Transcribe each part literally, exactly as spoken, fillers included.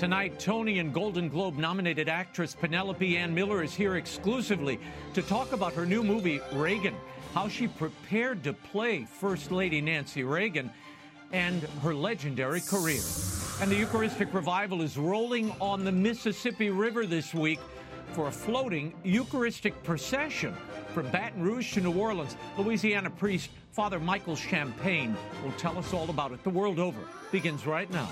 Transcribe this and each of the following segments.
Tonight, Tony and Golden Globe nominated actress Penelope Ann Miller is here exclusively to talk about her new movie, Reagan, how she prepared to play First Lady Nancy Reagan, and her legendary career. And the Eucharistic Revival is rolling on the Mississippi River this week for a floating Eucharistic procession from Baton Rouge to New Orleans. Louisiana priest Father Michael Champagne will tell us all about it. The World Over begins right now.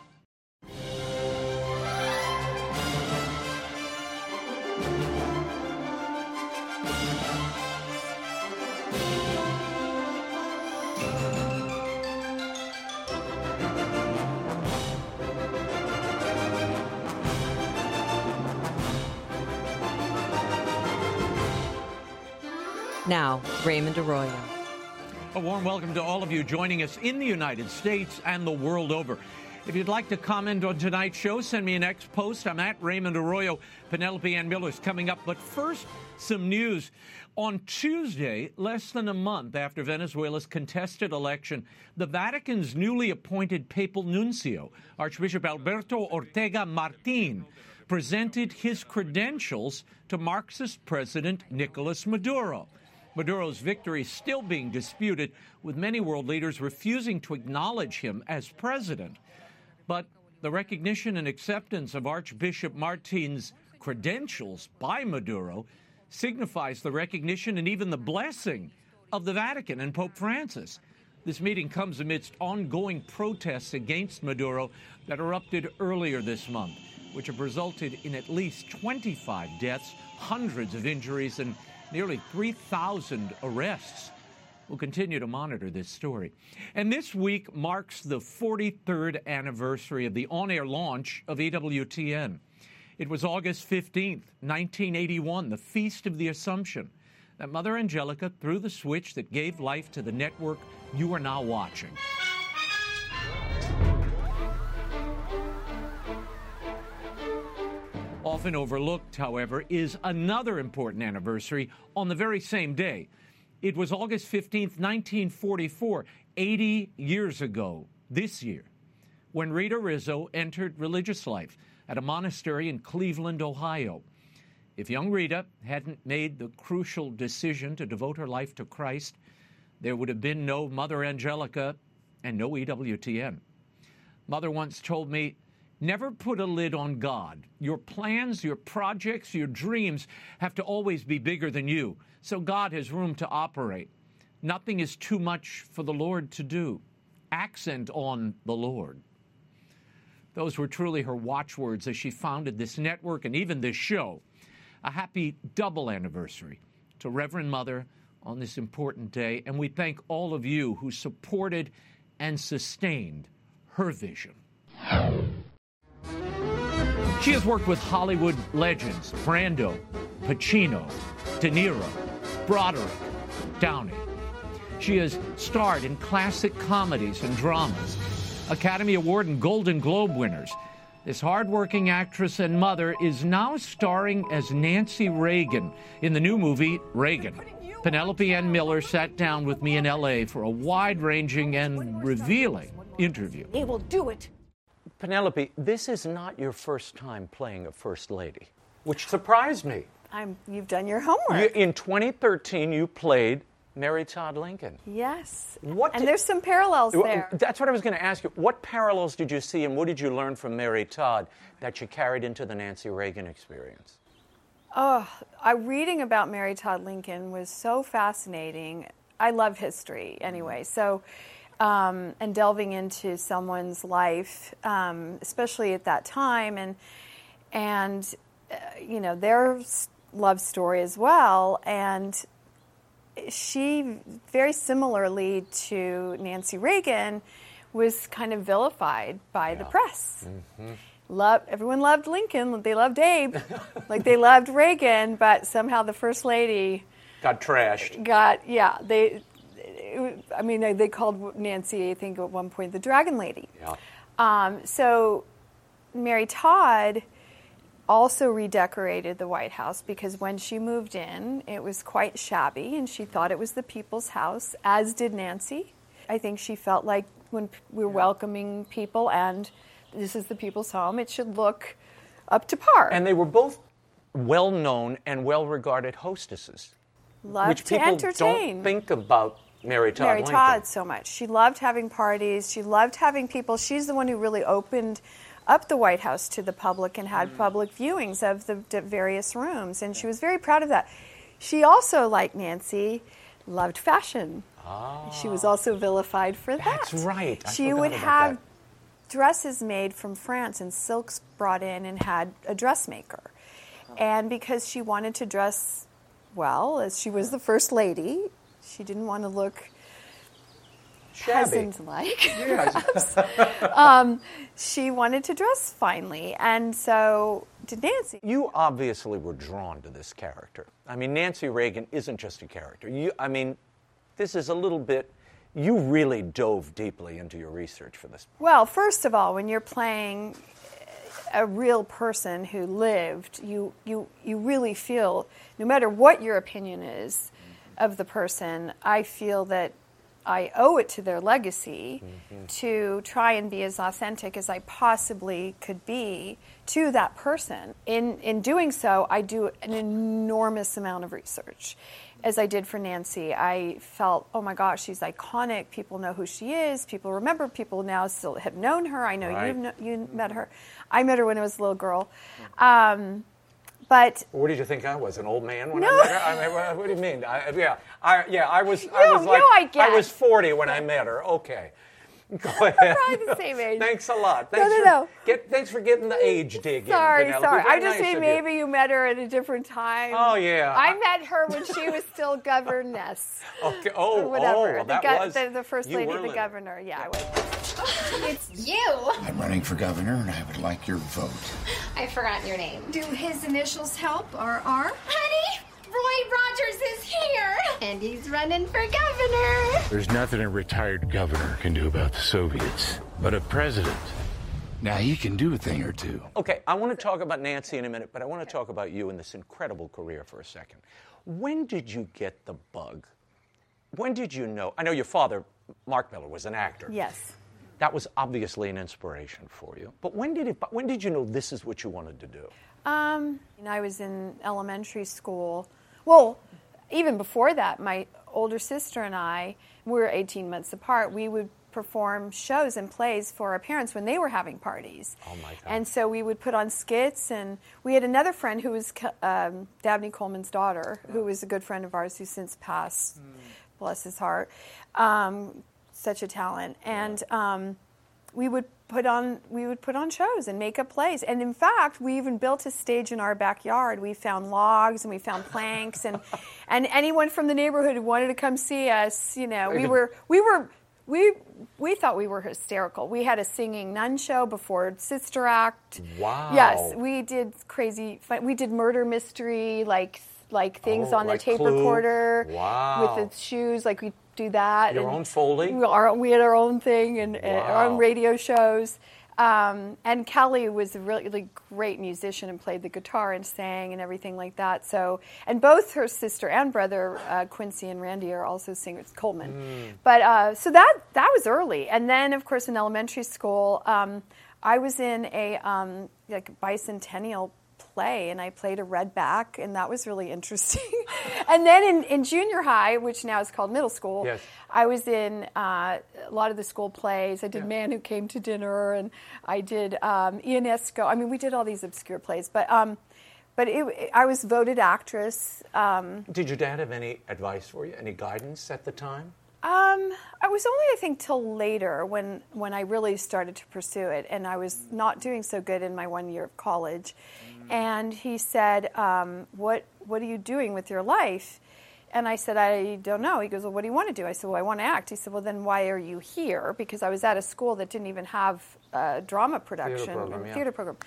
Now, Raymond Arroyo. A warm welcome to all of you joining us in the United States and the world over. If you'd like to comment on tonight's show, send me an X post. I'm at Raymond Arroyo. Penelope Ann Miller's coming up. But first, some news. On Tuesday, less than a month after Venezuela's contested election, the Vatican's newly appointed papal nuncio, Archbishop Alberto Ortega Martin, presented his credentials to Marxist President Nicolas Maduro. Maduro's victory is still being disputed, with many world leaders refusing to acknowledge him as president. But the recognition and acceptance of Archbishop Martin's credentials by Maduro signifies the recognition and even the blessing of the Vatican and Pope Francis. This meeting comes amidst ongoing protests against Maduro that erupted earlier this month, which have resulted in at least twenty-five deaths, hundreds of injuries, and nearly three thousand arrests. We'll continue to monitor this story. And this week marks the forty-third anniversary of the on-air launch of E W T N. It was August fifteenth, nineteen eighty-one, the Feast of the Assumption, that Mother Angelica threw the switch that gave life to the network you are now watching. Often overlooked, however, is another important anniversary on the very same day. It was August fifteenth, nineteen forty-four, eighty years ago this year, when Rita Rizzo entered religious life at a monastery in Cleveland, Ohio. If young Rita hadn't made the crucial decision to devote her life to Christ, there would have been no Mother Angelica and no E W T N. Mother once told me, "Never put a lid on God. Your plans, your projects, your dreams have to always be bigger than you, so God has room to operate. Nothing is too much for the Lord to do. Accent on the Lord." Those were truly her watchwords as she founded this network and even this show. A happy double anniversary to Reverend Mother on this important day, and we thank all of you who supported and sustained her vision. She has worked with Hollywood legends Brando, Pacino, De Niro, Broderick, Downey. She has starred in classic comedies and dramas, Academy Award and Golden Globe winners. This hardworking actress and mother is now starring as Nancy Reagan in the new movie, Reagan. Penelope Ann Miller sat down with me in L A for a wide-ranging and revealing interview. They will do it. Penelope, this is not your first time playing a First Lady, which surprised me. I'm, you've done your homework. You, in twenty thirteen, you played Mary Todd Lincoln. Yes. What and did, there's some parallels there. That's what I was going to ask you. What parallels did you see and what did you learn from Mary Todd that you carried into the Nancy Reagan experience? Oh, I, reading about Mary Todd Lincoln was so fascinating. I love history anyway, so um, and delving into someone's life, um, especially at that time, and and uh, you know their love story as well, and she, very similarly to Nancy Reagan, was kind of vilified by yeah. the press. Mm-hmm. Love, everyone loved Lincoln. They loved Abe, like they loved Reagan, but somehow the First Lady got trashed. Got yeah. They, it, I mean, they, they called Nancy, I think, at one point, the Dragon Lady. Yeah. Um, so Mary Todd also redecorated the White House because when she moved in, it was quite shabby, and she thought it was the people's house, as did Nancy. I think she felt like when we were welcoming people and this is the people's home. It should look up to par. And they were both well-known and well-regarded hostesses. Loved which to people entertain. don't think about Mary Todd Mary Lincoln. Todd so much. She loved having parties. She loved having people. She's the one who really opened up the White House to the public and had mm. public viewings of the, the various rooms. And she was very proud of that. She also, like Nancy, loved fashion. Ah. She was also vilified for that. That's right. I she would have that. dresses made from France and silks brought in and had a dressmaker. And because she wanted to dress well, as she was the first lady, she didn't want to look peasant-like. Yes. um, she wanted to dress finely, and so did Nancy. You obviously were drawn to this character. I mean, Nancy Reagan isn't just a character. You, I mean, this is a little bit... You really dove deeply into your research for this. Well, first of all, when you're playing a real person who lived, you you you really feel, no matter what your opinion is of the person, I feel that I owe it to their legacy mm-hmm. to try and be as authentic as I possibly could be to that person. In in doing so, I do an enormous amount of research. As I did for Nancy, I felt, oh my gosh, she's iconic. People know who she is. People remember. People now still have known her. I know right. you've kn- you met her. I met her when I was a little girl. Um, but what did you think I was, an old man when no. I met her? I mean, what do you mean? I, yeah, I yeah, I was. No, I was like no, I guess. I was forty when I met her. Okay. Go ahead. We're probably the same age. Thanks a lot. Thanks no, no, for, no. Get, thanks for getting the age dig sorry, in. Sorry, sorry. I nice just mean maybe you. you met her at a different time. Oh, yeah. I, I met her when she was still governess. Okay. Oh, or whatever. oh, the that go- was... The, the first lady, the living. governor. Yeah, I was. It's you. I'm running for governor, and I would like your vote. I forgot your name. Do his initials help, or R? Honey, Roy Rogers is here, and he's running for governor. There's nothing a retired governor can do about the Soviets, but a president. Now, he can do a thing or two. Okay, I want to talk about Nancy in a minute, but I want to talk about you and this incredible career for a second. When did you get the bug? When did you know? I know your father, Mark Miller, was an actor. Yes. That was obviously an inspiration for you. But when did it? When did you know this is what you wanted to do? Um, I was in elementary school. Well, even before that, my older sister and I, we were eighteen months apart. We would perform shows and plays for our parents when they were having parties. Oh my God! And so we would put on skits. And we had another friend who was um, Dabney Coleman's daughter, who was a good friend of ours who since passed. Mm. Bless his heart. Um, such a talent. And um, we would put on we would put on shows and make up plays. And in fact, we even built a stage in our backyard. We found logs and we found planks, and and anyone from the neighborhood who wanted to come see us, you know, we were we were we we thought we were hysterical. We had a singing nun show before Sister Act. Wow. Yes, we did crazy we did murder mystery, like like things oh, on like the tape Clue. recorder Wow. with the shoes, like we do that. Your and own Foley? We, our, we had our own thing and, and Wow. our own radio shows. Um, and Kelly was a really, really great musician and played the guitar and sang and everything like that. So, and both her sister and brother, uh, Quincy and Randy, are also singers, Coleman. Mm. But uh, so that that was early. And then, of course, in elementary school, um, I was in a um, like bicentennial play, and I played a redback, and that was really interesting. And then in, in junior high, which now is called middle school, yes. I was in uh, a lot of the school plays. I did yeah. Man Who Came to Dinner, and I did um, Ionesco. I mean, we did all these obscure plays, but um, but it, it, I was voted actress. Um, did your dad have any advice for you, any guidance at the time? Um, I was only, I think, till later when, when I really started to pursue it, and I was not doing so good in my one year of college. Mm. And he said, um, what what are you doing with your life? And I said, I don't know. He goes, well, what do you want to do? I said, well, I want to act. He said, well, then why are you here? Because I was at a school that didn't even have a drama production theater program, or yeah. theater program.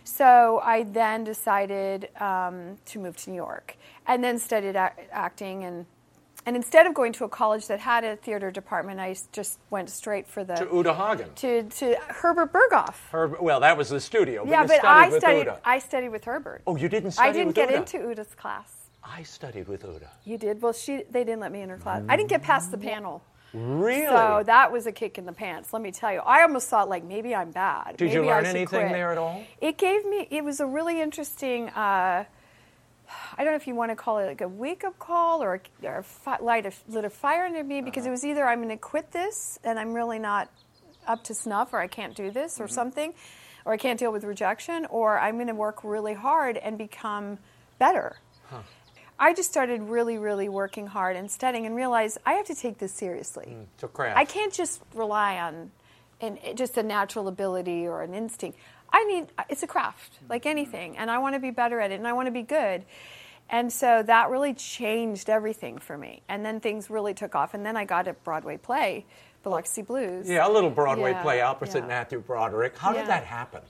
So I then decided um, to move to New York, and then studied a- acting and. And instead of going to a college that had a theater department, I just went straight for the... To Uta Hagen. To, to Herbert Berghoff. Herb, well, that was the studio, but yeah, you but studied I with studied, Uta. I studied with Herbert. Oh, you didn't study I didn't with get Uta? into Uta's class. I studied with Uta. You did? Well, she they didn't let me in her class. I didn't get past the panel. Really? So that was a kick in the pants, let me tell you. I almost thought, like, maybe I'm bad. Did maybe you learn I should anything quit. there at all? It gave me, it was a really interesting, uh, I don't know if you want to call it like a wake-up call or, a, or a fi- light, a, lit a fire under me, because uh-huh. it was either I'm going to quit this and I'm really not up to snuff, or I can't do this or mm-hmm. something, or I can't deal with rejection, or I'm going to work really hard and become better. Huh. I just started really, really working hard and studying and realized I have to take this seriously. Mm, it's a craft. I can't just rely on an, just a natural ability or an instinct. I need, it's a craft, like anything, and I want to be better at it, and I want to be good. And so that really changed everything for me. And then things really took off, and then I got a Broadway play, Biloxi Blues. Yeah, a little Broadway yeah, play opposite yeah. Matthew Broderick. How yeah. did that happen?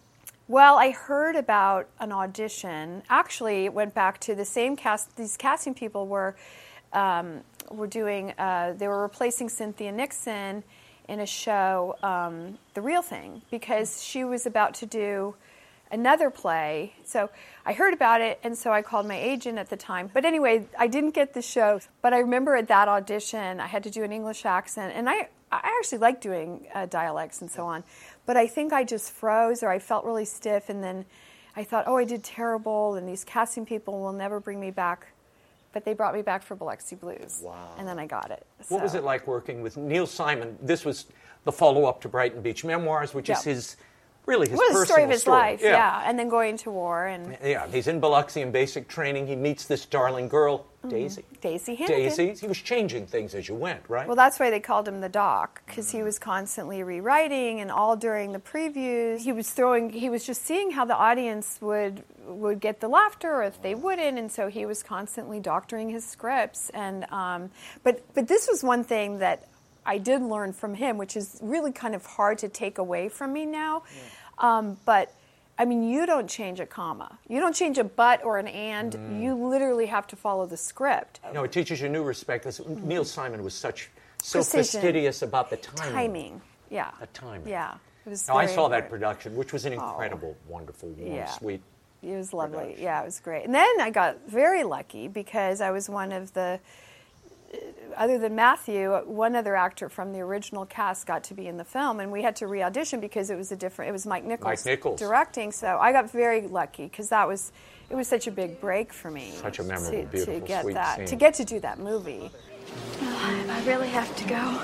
Well, I heard about an audition. Actually, it went back to the same cast. These casting people were um, were doing. Uh, they were replacing Cynthia Nixon in a show, um, The Real Thing, because she was about to do another play. So I heard about it, and so I called my agent at the time. But anyway, I didn't get the show. But I remember at that audition, I had to do an English accent, and I. I actually like doing uh, dialects and so on, but I think I just froze, or I felt really stiff, and then I thought, oh, I did terrible, and these casting people will never bring me back. But they brought me back for Biloxi Blues. Wow. And then I got it. What so. was it like working with Neil Simon? This was the follow-up to Brighton Beach Memoirs, which yep. is his, really his what personal the story of his story. life, yeah. yeah. And then going to war. and Yeah, he's in Biloxi in basic training. He meets this darling girl, mm-hmm. Daisy. Daisy Hannigan. Daisy. He was changing things as you went, right? Well, that's why they called him the Doc, because he was constantly rewriting, and all during the previews, he was throwing, he was just seeing how the audience would would get the laughter, or if they wouldn't, and so he was constantly doctoring his scripts. And um, but but this was one thing that I did learn from him, which is really kind of hard to take away from me now. Yeah. Um, but, I mean, you don't change a comma. You don't change a but or an and. Mm. You literally have to follow the script. No, it teaches you new respect. This, mm. Neil Simon was such so Precision. fastidious about the timing. Timing, yeah. The timing. Yeah. It was now, I saw important. that production, which was an incredible, oh. wonderful, warm, yeah. sweet It was lovely. production. Yeah, it was great. And then I got very lucky because I was one of the... Other than Matthew, one other actor from the original cast got to be in the film, and we had to re-audition because it was a different. It was Mike Nichols, Mike Nichols. directing, so I got very lucky because that was it was such a big break for me. Such a memorable, to, beautiful, to get sweet that scene. to get to do that movie. Oh, I really have to go.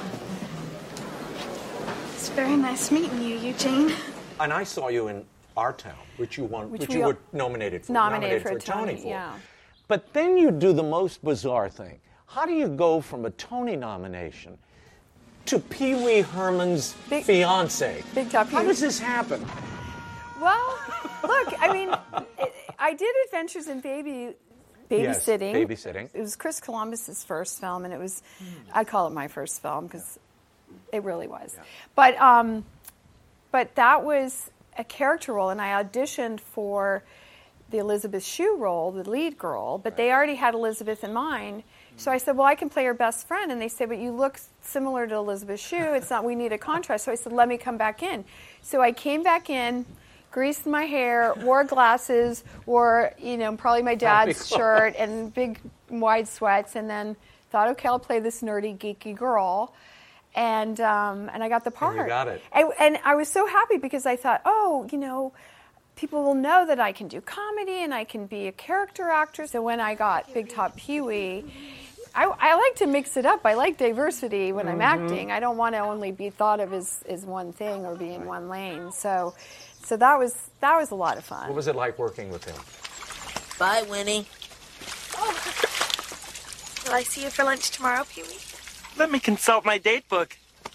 It's very nice meeting you, Eugene. And I saw you in Our Town, which you won, which, Which which we you were nominated for, nominated, nominated for a Tony, for. yeah. But then you do the most bizarre thing. How do you go from a Tony nomination to Pee Wee Herman's Big, fiance? Big Top. How does this happen? Well, look, I mean, it, I did Adventures in Baby Babysitting. Yes, babysitting. It was Chris Columbus's first film, and it was, I'd call it my first film because yeah. it really was. Yeah. But um, but that was a character role, and I auditioned for the Elizabeth Shue role, the lead girl, but right. they already had Elizabeth in mind. So I said, well, I can play her best friend. And they said, but you look similar to Elizabeth Shue. It's not, we need a contrast. So I said, let me come back in. So I came back in, greased my hair, wore glasses, wore, you know, probably my dad's shirt and big wide sweats, and then thought, okay, I'll play this nerdy, geeky girl. And um, and I got the part. And you got it. And, and I was so happy because I thought, oh, you know, people will know that I can do comedy and I can be a character actor. So when I got Big Top Pee Wee, I, I like to mix it up. I like diversity when I'm mm-hmm. acting. I don't want to only be thought of as, as one thing or be in one lane. So so that was that was a lot of fun. What was it like working with him? Bye, Winnie. Oh. Will I see you for lunch tomorrow, Pee Wee? Let me consult my date book.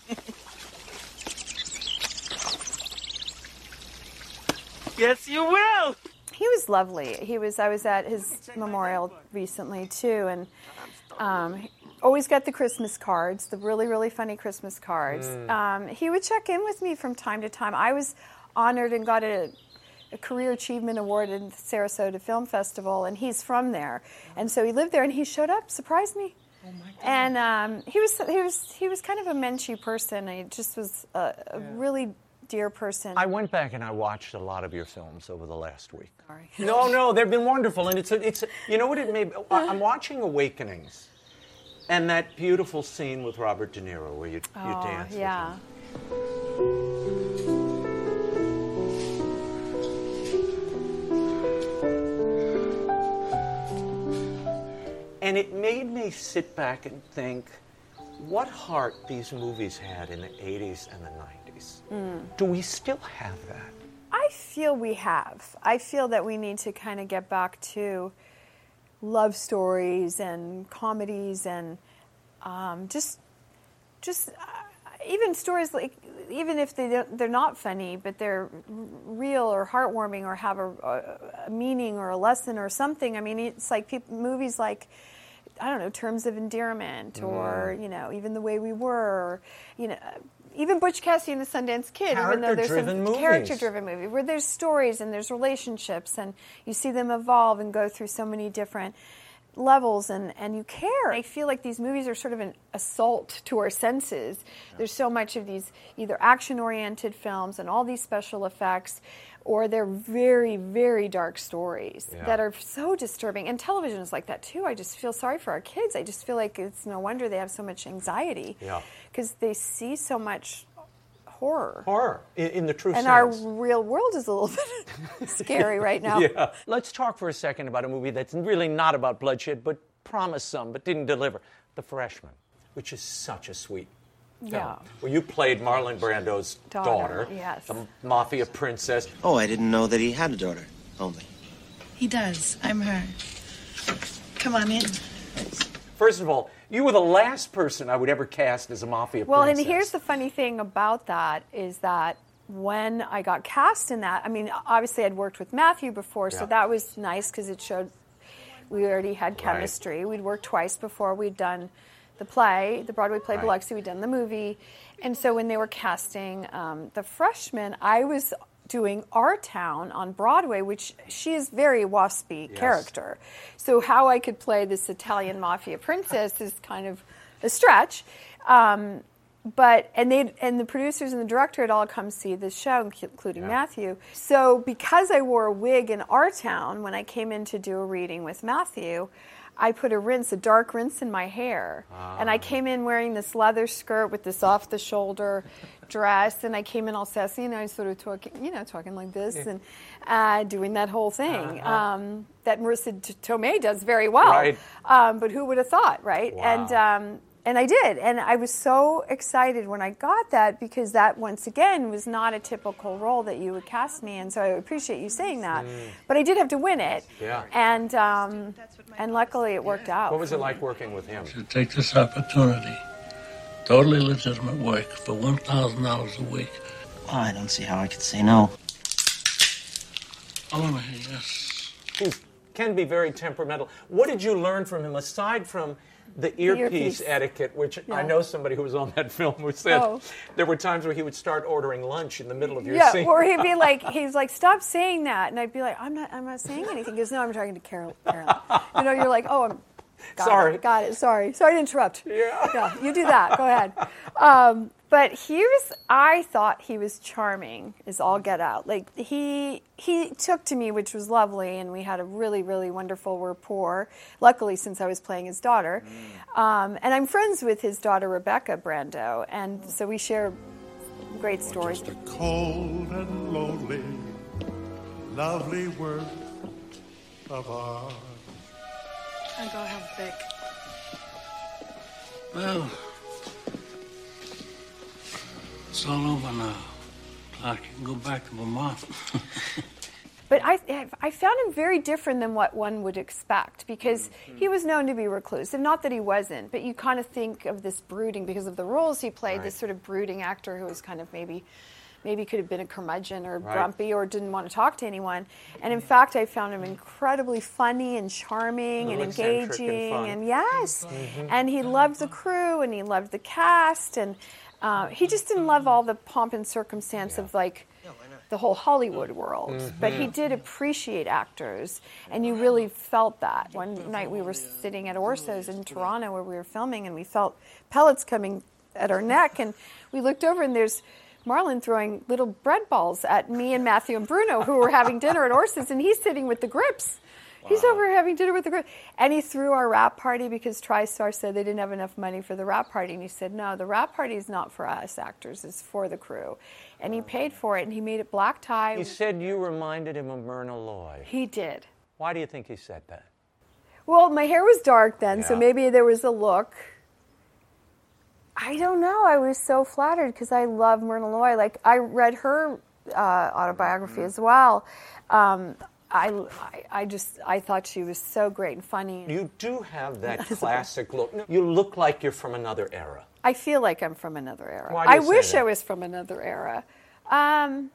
Yes, you will. He was lovely. He was. I was at his memorial recently too, and um, always got the Christmas cards, the really, really funny Christmas cards. Mm. Um, he would check in with me from time to time. I was honored and got a, a Career Achievement Award in the Sarasota Film Festival, and he's from there, and so he lived there, and he showed up, surprised me. Oh my God. And um, he was he was he was kind of a menschy person. He just was a, a yeah. really dear person. I went back and I watched a lot of your films over the last week. Sorry. No, no, they've been wonderful, and it's a, it's a, you know what it made. I'm watching Awakenings, And that beautiful scene with Robert De Niro where you, oh, you dance with yeah. him. And it made me sit back and think what heart these movies had in the eighties and the nineties. Mm. Do we still have that? I feel we have. I feel that we need to kind of get back to love stories and comedies and um, just, just uh, even stories like, even if they don't, they're not funny, but they're real or heartwarming or have a, a meaning or a lesson or something. I mean, it's like people, movies like, I don't know, Terms of Endearment or, mm. you know, Even the Way We Were, or, you know, even Butch Cassidy and the Sundance Kid, even though there's some character-driven movie where there's stories and there's relationships and you see them evolve and go through so many different levels and, and you care. I feel like these movies are sort of an assault to our senses. Yeah. There's so much of these either action-oriented films and all these special effects, or they're very, very dark stories yeah. that are so disturbing. And television is like that too. I just feel sorry for our kids. I just feel like it's no wonder they have so much anxiety because yeah. they see so much horror. Horror, in, in the true and sense. And our real world is a little bit scary right now. Yeah. Let's talk for a second about a movie that's really not about bloodshed, but promised some, but didn't deliver. The Freshman, which is such a sweet Yeah. Well, you played Marlon Brando's daughter, daughter yes. the mafia princess. Oh, I didn't know that he had a daughter, only. He does. I'm her. Come on in. First of all, you were the last person I would ever cast as a mafia well, princess. Well, and here's the funny thing about that is that when I got cast in that, I mean, obviously I'd worked with Matthew before, yeah. so that was nice because it showed we already had chemistry. Right. We'd worked twice before. We'd done the play, the Broadway play, right. Biloxi, we'd done the movie. And so when they were casting um, The Freshman, I was doing Our Town on Broadway, which she is very waspy yes. character. So how I could play this Italian mafia princess is kind of a stretch. Um, but and they and the producers and the director had all come see this show, including yeah. Matthew. So because I wore a wig in Our Town when I came in to do a reading with Matthew, I put a rinse, a dark rinse in my hair. Ah. And I came in wearing this leather skirt with this off-the-shoulder dress, and I came in all sassy, and I was sort of talking, you know, talking like this, yeah. and uh, doing that whole thing uh-huh. um, that Marissa Tomei does very well. Right. Um, but who would have thought, right? Wow. And um, and I did, and I was so excited when I got that because that, once again, was not a typical role that you would cast me in, so I appreciate you saying that. Mm. But I did have to win it, yeah. and um, and luckily it worked out. What was it like working with him? To take this opportunity, totally legitimate work, for one thousand dollars a week. Well, I don't see how I could say no. Oh, yes. He can be very temperamental. What did you learn from him, aside from the earpiece, the earpiece. etiquette, which yeah. I know somebody who was on that film who said oh. there were times where he would start ordering lunch in the middle of your yeah, scene. or he'd be like, he's like, stop saying that, and I'd be like, I'm not, I'm not saying anything. He goes, no, I'm talking to Carol. Carol. You know, you're like, oh, I'm got sorry, it, got it. Sorry, sorry to interrupt. Yeah, yeah, you do that. Go ahead. Um, but he was, I thought he was charming, is all get out. Like he he took to me, which was lovely, and we had a really, really wonderful rapport. Luckily, since I was playing his daughter, mm. um, and I'm friends with his daughter Rebecca Brando, and so we share great stories. Just a cold and lonely, lovely work of art. I go help Vic. Well, it's all over now. I can go back to my mom. But I, I found him very different than what one would expect because mm-hmm. he was known to be reclusive. Not that he wasn't, but you kind of think of this brooding because of the roles he played. Right. This sort of brooding actor who was kind of maybe. Maybe could have been a curmudgeon or right. grumpy or didn't want to talk to anyone. And in fact, I found him incredibly funny and charming and engaging. And, and yes, mm-hmm. and he loved the crew and he loved the cast. And uh, he just didn't love all the pomp and circumstance yeah. of like the whole Hollywood world. Mm-hmm. But he did appreciate actors. And you really felt that. One night we were sitting at Orso's in Toronto where we were filming and we felt pellets coming at our neck. And we looked over and there's Marlon throwing little bread balls at me and Matthew and Bruno, who were having dinner at Orso's, and he's sitting with the grips, He's over having dinner with the crew. And he threw our wrap party because TriStar said they didn't have enough money for the wrap party. And he said, no, the wrap party is not for us actors. It's for the crew. And he paid for it, and he made it black tie. He said you reminded him of Myrna Loy. He did. Why do you think he said that? Well, my hair was dark then, Yeah. so maybe there was a look. I don't know. I was so flattered because I love Myrna Loy. Like, I read her uh, autobiography as well. Um, I, I, I just, I thought she was so great and funny. You do have that classic look. You look like you're from another era. I feel like I'm from another era. Why do you I say wish that? I was from another era. Um,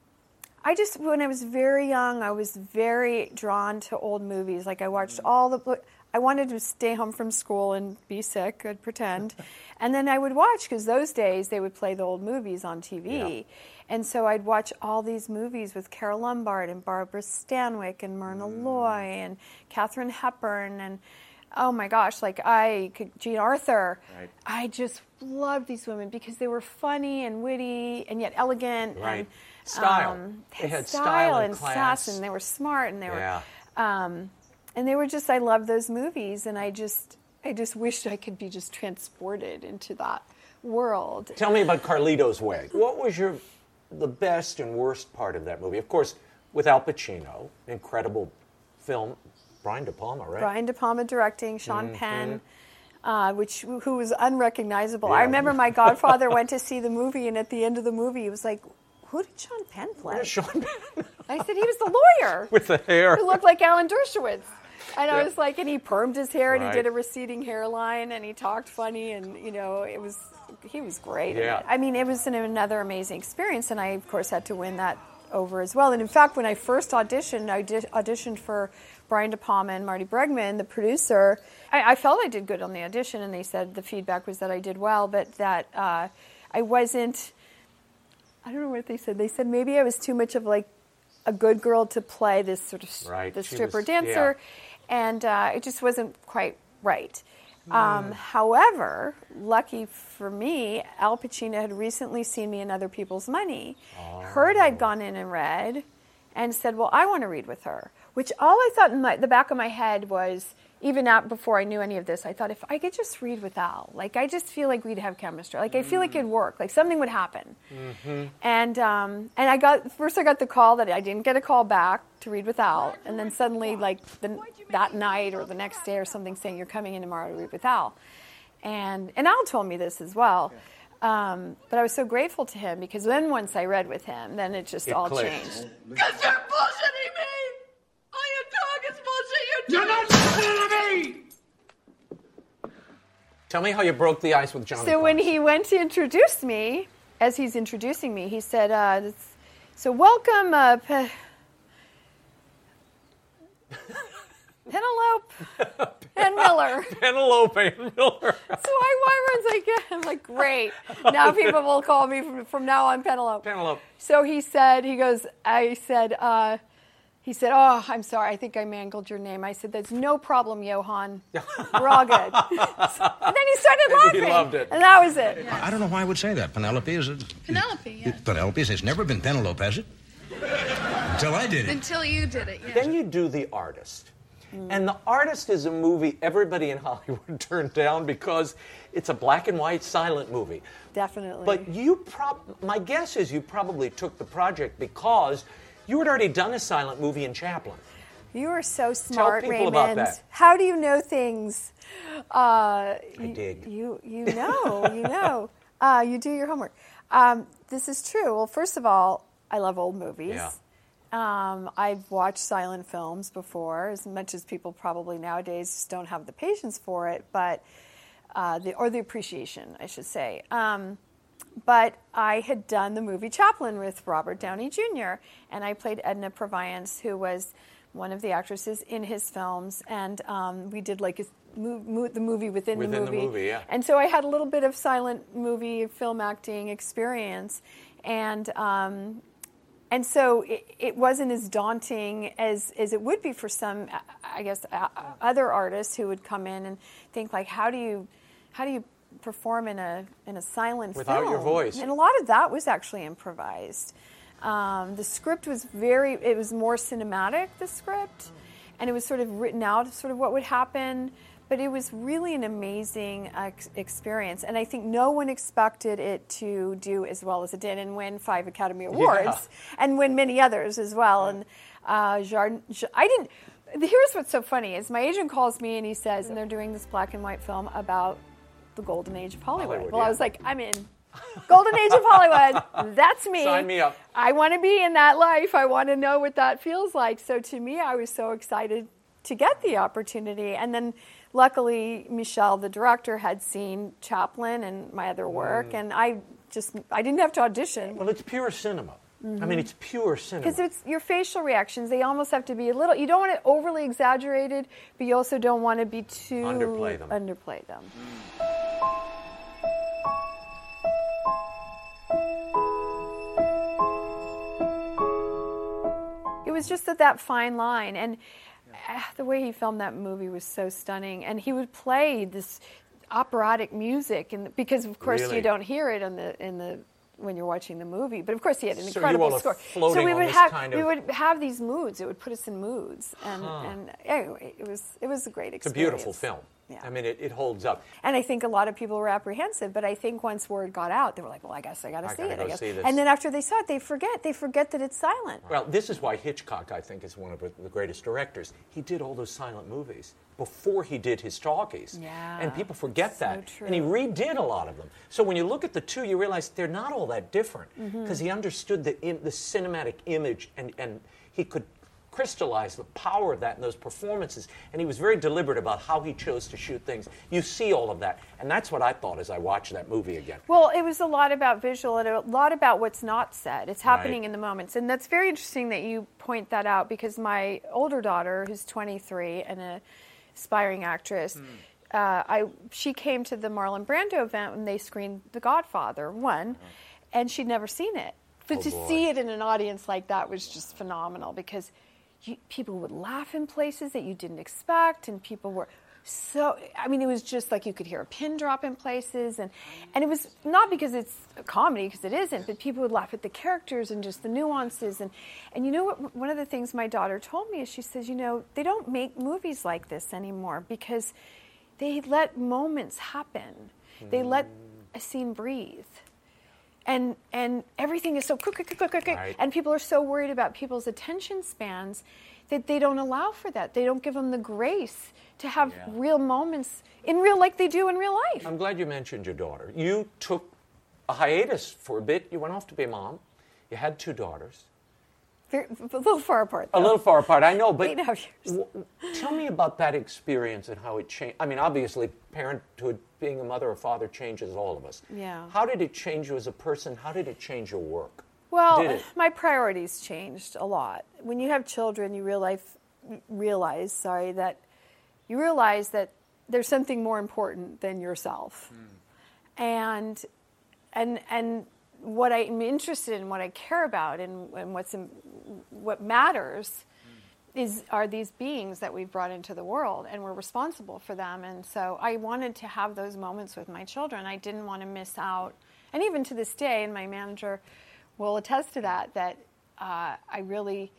I just, when I was very young, I was very drawn to old movies. Like, I watched all the, I wanted to stay home from school and be sick, I'd pretend. And then I would watch, because those days they would play the old movies on T V. Yeah. And so I'd watch all these movies with Carol Lombard and Barbara Stanwyck and Myrna mm. Loy and Katharine Hepburn and, oh my gosh, like I could, Jean Arthur. Right. I just loved these women because they were funny and witty and yet elegant. Right. And, style. Um, they had style, style and, and class. sass, and they were smart, and they yeah. were, um, and they were just. I loved those movies, and I just, I just wished I could be just transported into that world. Tell me about Carlito's Way. What was your, the best and worst part of that movie? Of course, with Al Pacino, incredible film. Brian De Palma, right? Brian De Palma directing, Sean mm-hmm. Penn. Uh, which who was unrecognizable. Yeah. I remember my godfather went to see the movie, and at the end of the movie, he was like, "Who did Sean Penn play?" What is Sean Penn? I said he was the lawyer with the hair who looked like Alan Dershowitz. And yeah. I was like, and he permed his hair, and right. he did a receding hairline, and he talked funny, and you know, it was he was great. Yeah. I mean, it was an, another amazing experience, and I of course had to win that over as well. And in fact, when I first auditioned, I did, auditioned for Brian De Palma and Marty Bregman, the producer. I, I felt I did good on the audition, and they said the feedback was that I did well, but that uh, I wasn't, I don't know what they said. They said maybe I was too much of like a good girl to play this sort of right. the She stripper was, dancer, yeah. and uh, it just wasn't quite right. Um, however, lucky for me, Al Pacino had recently seen me in Other People's Money, oh. heard I'd gone in and read, and said, well, I want to read with her. Which all I thought in my, the back of my head was, even out before I knew any of this, I thought if I could just read with Al, like I just feel like we'd have chemistry. Like I feel like it'd work, like something would happen. Mm-hmm. And um, and I got, first I got the call that I didn't get a call back to read with Al, and then suddenly like the, that night or the next day or something saying you're coming in tomorrow to read with Al. And, and Al told me this as well. Um, but I was so grateful to him because then once I read with him, then it just it all clicked. changed. Because you're bullshitting me! All your talk is bullshit! You're not listening to me! Tell me how you broke the ice with Johnny So when he went to introduce me, as he's introducing me, he said, uh, this, so welcome, uh, Pe- Penelope and Miller. Penelope and Miller. So I, I was like, yeah. I'm like, great. Now people will call me from, from now on Penelope. Penelope. So he said, he goes, I said, uh, he said, oh, I'm sorry. I think I mangled your name. I said, that's no problem, Johan. We're all good. And then he started laughing. He loved it. And that was it. I don't know why I would say that. Penelope is it? Penelope, yeah. Penelope. It's never been Penelope, has it? Until I did it. Until you did it, yeah. Then you do The Artist. Mm. And The Artist is a movie everybody in Hollywood turned down because it's a black and white silent movie. Definitely. But you prob my guess is you probably took the project because you had already done a silent movie in Chaplin. You are so smart, Tell people Raymond. about that. How do you know things? Uh, I you, dig. You you know you know. Uh, you do your homework. Um, this is true. Well, first of all, I love old movies. Yeah. Um, I've watched silent films before, as much as people probably nowadays just don't have the patience for it, but uh, the or the appreciation, I should say. Um, But I had done the movie Chaplin with Robert Downey Junior, and I played Edna Purviance, who was one of the actresses in his films, and um, we did like a, mo- mo- the movie within, within the movie. the movie, yeah. And so I had a little bit of silent movie film acting experience, and um, and so it, it wasn't as daunting as, as it would be for some, I guess, uh, other artists who would come in and think like, how do you, how do you perform in a in a silent without film. your voice. And a lot of that was actually improvised. Um, the script was very, it was more cinematic, the script. and it was sort of written out, sort of what would happen. But it was really an amazing uh, experience, and I think no one expected it to do as well as it did and win five Academy Awards Yeah. and win many others as well. And uh, Jard- I didn't. Here's what's so funny is my agent calls me and he says, and they're doing this black and white film about the golden age of Hollywood. Hollywood, well, yeah. I was like, I'm in. Golden age of Hollywood. That's me. Sign me up. I want to be in that life. I want to know what that feels like. So to me, I was so excited to get the opportunity. And then luckily, Michelle, the director, had seen Chaplin and my other work. Mm. And I just, I didn't have to audition. Well, it's pure cinema. I mean, it's pure cinema. Because it's your facial reactions, they almost have to be a little, you don't want it overly exaggerated, but you also don't want to be too... Underplay them. Underplay them. It was just that that fine line, and uh, the way he filmed that movie was so stunning. And he would play this operatic music, and because of course Really? you don't hear it in the in the when you're watching the movie, but of course he had an So you incredible all are score. floating So we on would this have kind we of- would have these moods. It would put us in moods, and Huh. and anyway, it was it was a great It's a experience. beautiful film. Yeah. I mean, it, it holds up. And I think a lot of people were apprehensive, but I think once word got out, they were like, "Well, I guess I got to I see gotta it." go I guess. see this. And then after they saw it, they forget. They forget that it's silent. Well, this is why Hitchcock, I think, is one of the greatest directors. He did all those silent movies before he did his talkies. Yeah, and people forget so that. true. And he redid a lot of them. So when you look at the two, you realize they're not all that different because Mhm. he understood the, im- the cinematic image and, and he could crystallize the power of that in those performances. And he was very deliberate about how he chose to shoot things. You see all of that. And that's what I thought as I watched that movie again. Well, it was a lot about visual and a lot about what's not said. It's happening Right. in the moments. And that's very interesting that you point that out because my older daughter, who's twenty-three and an aspiring actress, uh, I she came to the Marlon Brando event when they screened The Godfather one, and she'd never seen it. But Oh, to boy. see it in an audience like that was just phenomenal because you, people would laugh in places that you didn't expect, and people were so, I mean, it was just like you could hear a pin drop in places, and, and it was not because it's a comedy, because it isn't, but people would laugh at the characters and just the nuances. And, and you know what, one of the things my daughter told me is she says, you know, they don't make movies like this anymore because they let moments happen. They let a scene breathe. And and everything is so quick, quick, quick, quick, quick, quick. Right. And people are so worried about people's attention spans that they don't allow for that. They don't give them the grace to have Yeah. real moments in real, like they do in real life. I'm glad you mentioned your daughter. You took a hiatus for a bit. You went off to be a mom. You had two daughters. Very, a little far apart. A though. little far apart, I know, but Eight and a half years. w- w- tell me about that experience and how it changed. I mean, obviously, parenthood, being a mother or father changes all of us. Yeah. How did it change you as a person? How did it change your work? Well, Did it? my priorities changed a lot. When you have children, you realize, realize, sorry, that you realize that there's something more important than yourself, and and and what I'm interested in, what I care about, and, and what's in, what matters, is are these beings that we've brought into the world, and we're responsible for them. And so I wanted to have those moments with my children. I didn't want to miss out, and even to this day, and my manager will attest to that, that uh, I really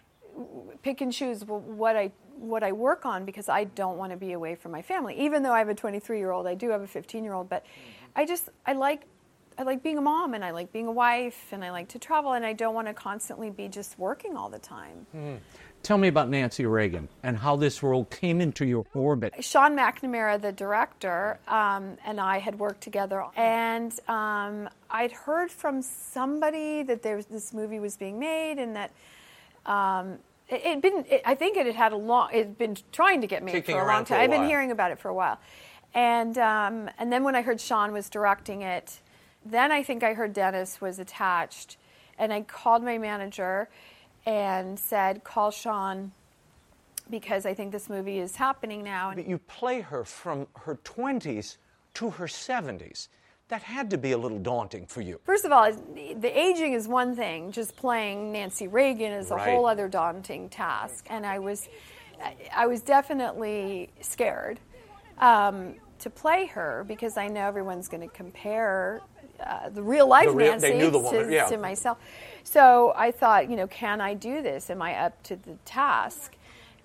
pick and choose what I what I work on because I don't want to be away from my family. Even though I have a twenty-three-year-old, I do have a fifteen-year-old, but I just I like I like being a mom, and I like being a wife, and I like to travel, and I don't want to constantly be just working all the time. Mm. Tell me about Nancy Reagan and how this role came into your orbit. Sean McNamara, the director, um, and I had worked together, and um, I'd heard from somebody that there was, this movie was being made, and that um, it had been. It, I think it had had a long. It had been trying to get made Kicking for a around long for a time. I've been while. hearing about it for a while, and um, and then when I heard Sean was directing it, then I think I heard Dennis was attached, and I called my manager and said, call Sean because I think this movie is happening now. But you play her from her twenties to her seventies. That had to be a little daunting for you. First of all, the aging is one thing. Just playing Nancy Reagan is a Right. whole other daunting task. And I was, I was definitely scared um, to play her because I know everyone's going to compare uh, the real life The real- Nancy they knew the woman, to, yeah. to myself. So I thought, you know, can I do this? Am I up to the task?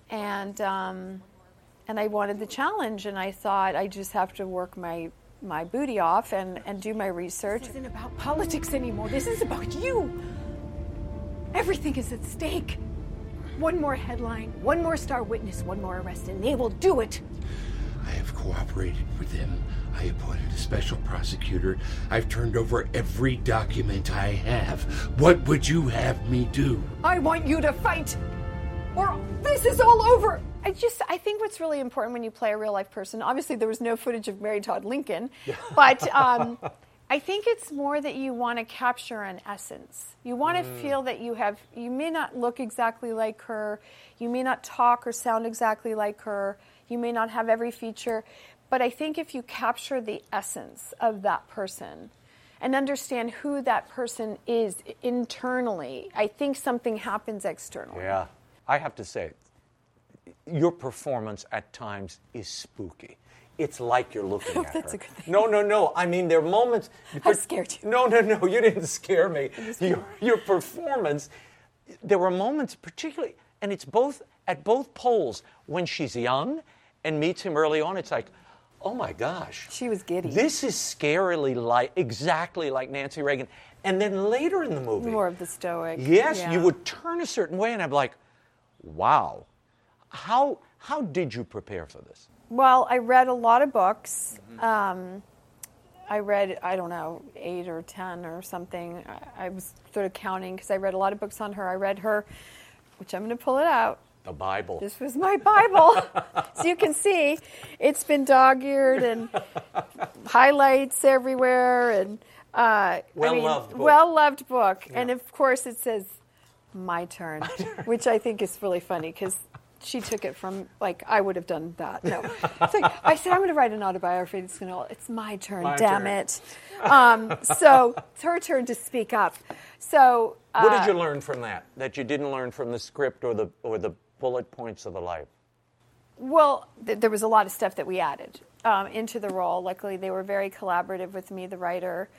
and um, and I wanted the challenge, and I thought I just have to work my my booty off and, and do my research. This isn't about politics anymore. This is about you. Everything is at stake. One more headline, one more star witness, one more arrest, and they will do it. I have cooperated with them. I appointed a special prosecutor. I've turned over every document I have. What would you have me do? I want you to fight, or this is all over. I just, I think what's really important when you play a real life person, obviously there was no footage of Mary Todd Lincoln, but um, I think it's more that you want to capture an essence. You want to mm. feel that you have, you may not look exactly like her, you may not talk or sound exactly like her, you may not have every feature, but I think if you capture the essence of that person and understand who that person is internally, I think something happens externally. Yeah, I have to say, your performance at times is spooky. It's like you're looking at That's her. a good thing. No, no, no. I mean, there are moments. I scared you. No, no, no. You didn't scare me. Your, your performance, there were moments particularly, and it's both at both poles, when she's young and meets him early on, it's like, oh my gosh. She was giddy. This is scarily like, exactly like Nancy Reagan. And then later in the movie. More of the stoic. Yes, yeah. you would turn a certain way, and I'm like, wow. How how did you prepare for this? Well, I read a lot of books. Mm-hmm. Um, I read, I don't know, eight or ten or something. I, I was sort of counting because I read a lot of books on her. I read her, which I'm going to pull it out. The Bible. This was my Bible. So you can see it's been dog-eared and highlights everywhere. and uh, Well-loved I mean, book. Well-loved book. Yeah. And, of course, it says, my turn, which I think is really funny because she took it from, like, I would have done that. No. It's like, I said, I'm going to write an autobiography. It's going to, it's my turn, my damn turn. it. Um, so it's her turn to speak up. So uh, What did you learn from that, that you didn't learn from the script or the or the bullet points of the life? Well, th- there was a lot of stuff that we added um, into the role. Luckily, they were very collaborative with me, the writer.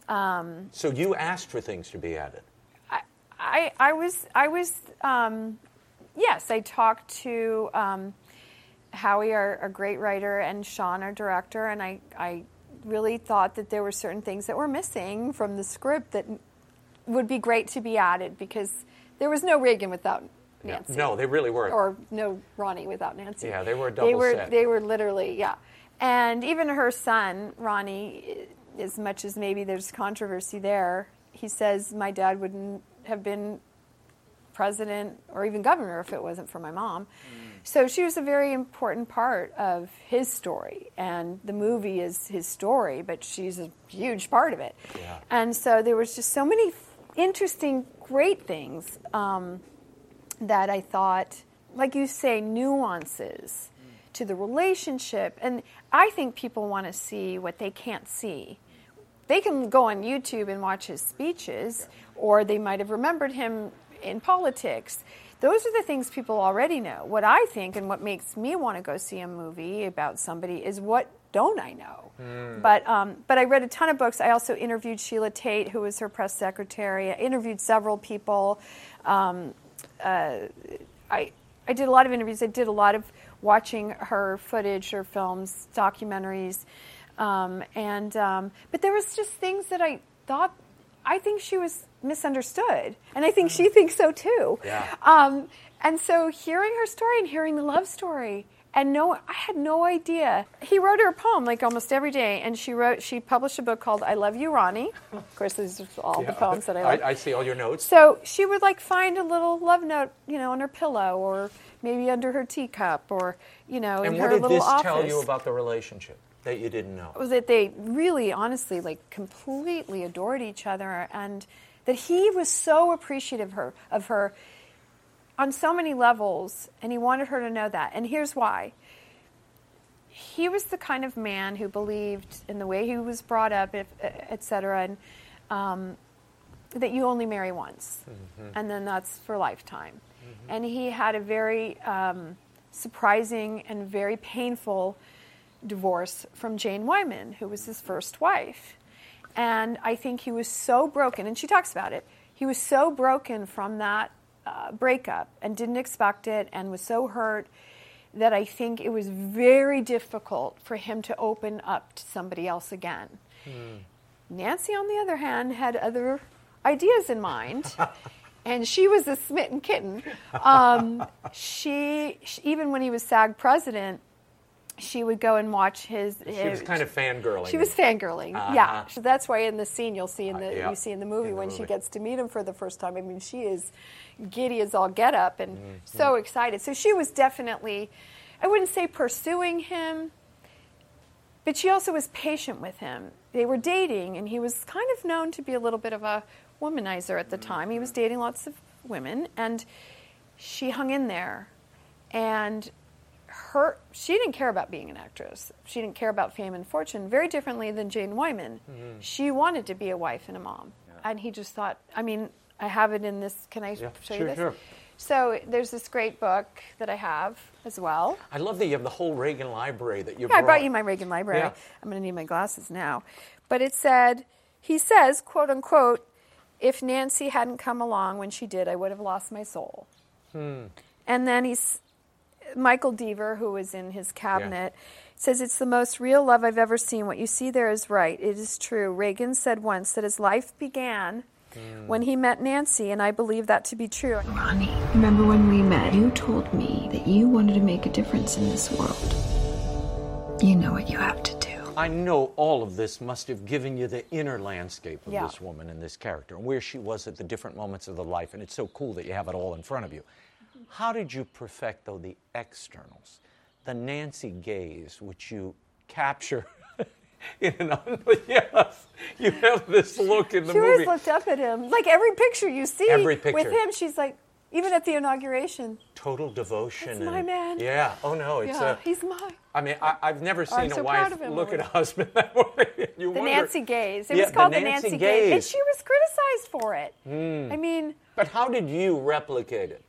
Um, so you asked for things to be added? I, I, I was, I was... Um, Yes, I talked to um, Howie, our, our great writer, and Sean, our director, and I, I really thought that there were certain things that were missing from the script that would be great to be added because there was no Reagan without Nancy. No, they really weren't. Or no Ronnie without Nancy. Yeah, they were a double they were, set. They were literally, yeah. And even her son, Ronnie, as much as maybe there's controversy there, he says my dad wouldn't have been president or even governor if it wasn't for my mom. Mm. So she was a very important part of his story, and the movie is his story, but she's a huge part of it. Yeah. And so there was just so many interesting, great things um, that I thought, like you say, nuances mm. to the relationship. And I think people want to see what they can't see. They can go on YouTube and watch his speeches, or they might have remembered him in politics. Those are the things people already know. What I think and what makes me want to go see a movie about somebody is what don't I know. Mm. But um, but I read a ton of books. I also interviewed Sheila Tate, who was her press secretary. I interviewed several people. Um, uh, I I did a lot of interviews. I did a lot of watching her footage, her films, documentaries, um, and um, but there was just things that I thought. I think she was misunderstood, and I think she thinks so too. Yeah. Um, and so hearing her story and hearing the love story, and no, I had no idea. He wrote her a poem like almost every day, and she wrote. She published a book called "I Love You, Ronnie." Of course, these are all yeah. the poems that I like. I, I see all your notes. So she would like find a little love note, you know, on her pillow, or maybe under her teacup, or you know, and in her little little office. And what did this tell you about the relationship that you didn't know? Was that they really, honestly, like completely adored each other, and that he was so appreciative of her, of her on so many levels, and he wanted her to know that. And here's why. He was the kind of man who believed in the way he was brought up, et cetera, and um, that you only marry once, mm-hmm. and then that's for a lifetime. Mm-hmm. And he had a very um, surprising and very painful divorce from Jane Wyman, who was his first wife. And I think he was so broken, and she talks about it, he was so broken from that uh, breakup and didn't expect it and was so hurt that I think it was very difficult for him to open up to somebody else again. Mm. Nancy, on the other hand, had other ideas in mind. And she was a smitten kitten. Um, she, she, even when he was SAG president, she would go and watch his. his she was kind of fangirling. She was fangirling, uh-huh. yeah. So that's why in the scene you'll see in the uh, yeah. you see in the movie in the when movie. she gets to meet him for the first time. I mean, she is giddy as all get up and mm-hmm. so excited. So she was definitely, I wouldn't say pursuing him, but she also was patient with him. They were dating, and he was kind of known to be a little bit of a womanizer at the time. He was dating lots of women, and she hung in there. And her, she didn't care about being an actress. She didn't care about fame and fortune, very differently than Jane Wyman. Mm-hmm. She wanted to be a wife and a mom. Yeah. And he just thought, I mean, I have it in this, can I yeah, show sure, you this? Sure. So there's this great book that I have as well. I love that you have the whole Reagan library that you yeah, brought. I brought you my Reagan library. Yeah. I'm going to need my glasses now. But it said, he says, quote unquote, if Nancy hadn't come along when she did, I would have lost my soul. Hmm. And then he's, Michael Deaver, who was in his cabinet, yeah. says, it's the most real love I've ever seen. What you see there is right. It is true. Reagan said once that his life began mm. when he met Nancy, and I believe that to be true. Ronnie, remember when we met? You told me that you wanted to make a difference in this world. You know what you have to do. I know all of this must have given you the inner landscape of yeah. this woman and this character and where she was at the different moments of the life, and it's so cool that you have it all in front of you. How did you perfect, though, the externals, the Nancy gaze, which you capture in an unbelievable, yes, you have this look in the she movie. She always looked up at him. Like every picture you see every picture. with him, she's like, even at the inauguration. Total devotion. That's and, my man. Yeah, oh no, it's yeah, a... he's mine. I mean, I, I've never seen I'm a so wife look at a husband that way. You the wonder, Nancy gaze. It yeah, was called the the Nancy, Nancy gaze. gaze. And she was criticized for it. Mm. I mean... But how did you replicate it?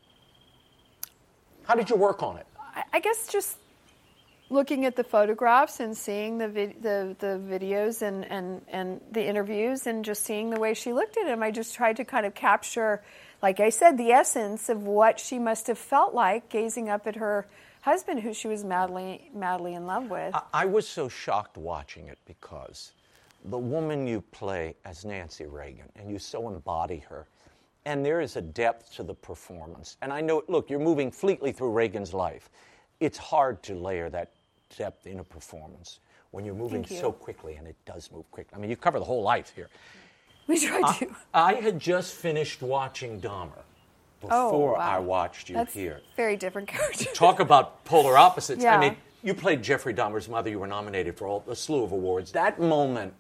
How did you work on it? I, I guess just looking at the photographs and seeing the vid, the, the videos and, and, and the interviews and just seeing the way she looked at him. I just tried to kind of capture, like I said, the essence of what she must have felt like gazing up at her husband, who she was madly, madly in love with. I, I was so shocked watching it because the woman you play as Nancy Reagan, and you so embody her, and there is a depth to the performance. And I know, look, you're moving fleetly through Reagan's life. It's hard to layer that depth in a performance when you're moving you. so quickly, and it does move quickly. I mean, you cover the whole life here. We tried to. I, I had just finished watching Dahmer before oh, wow. I watched you That's here. Very different character. Talk about polar opposites. Yeah. I mean, you played Jeffrey Dahmer's mother. You were nominated for all, a slew of awards. That moment,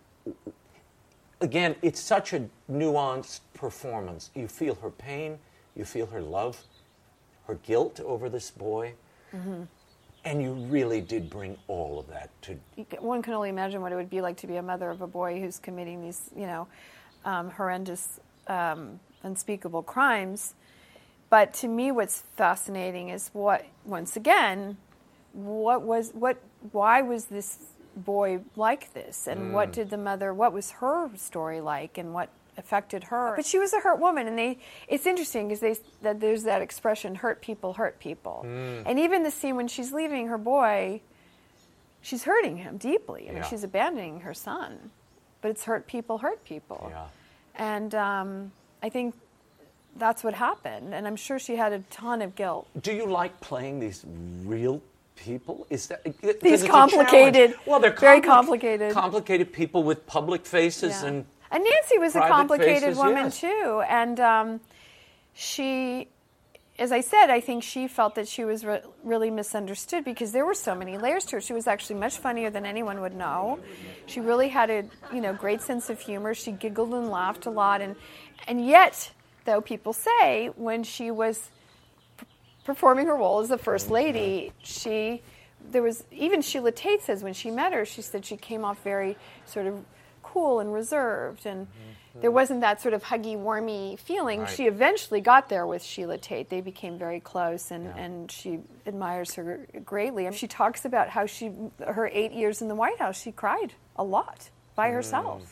again, it's such a nuanced performance. You feel her pain. You feel her love, her guilt over this boy. Mm-hmm. And you really did bring all of that to... One can only imagine what it would be like to be a mother of a boy who's committing these, you know, um, horrendous, um, unspeakable crimes. But to me, what's fascinating is what, once again, what was, what, why was this boy like this? And mm. what did the mother, what was her story like, and what affected her? But she was a hurt woman, and they, it's interesting because they, that there's that expression, hurt people hurt people. Mm. And even the scene when she's leaving her boy, she's hurting him deeply. I mean, yeah. she's abandoning her son. But it's hurt people hurt people. Yeah. And um, I think that's what happened, and I'm sure she had a ton of guilt. Do you like playing these real people? Is that these complicated? Well, they're very compli- complicated, complicated people with public faces yeah. and. And Nancy was a complicated faces, woman yes. too, and um, she, as I said, I think she felt that she was re- really misunderstood because there were so many layers to her. She was actually much funnier than anyone would know. She really had a you know great sense of humor. She giggled and laughed a lot, and and yet, though people say when she was p- performing her role as the First Lady, she there was even Sheila Tate says when she met her, she said she came off very sort of cool and reserved, and mm-hmm. there wasn't that sort of huggy, warmy feeling. Right. She eventually got there with Sheila Tate. They became very close, and, yeah. and she admires her greatly. And she talks about how she, her eight years in the White House, she cried a lot by mm. herself.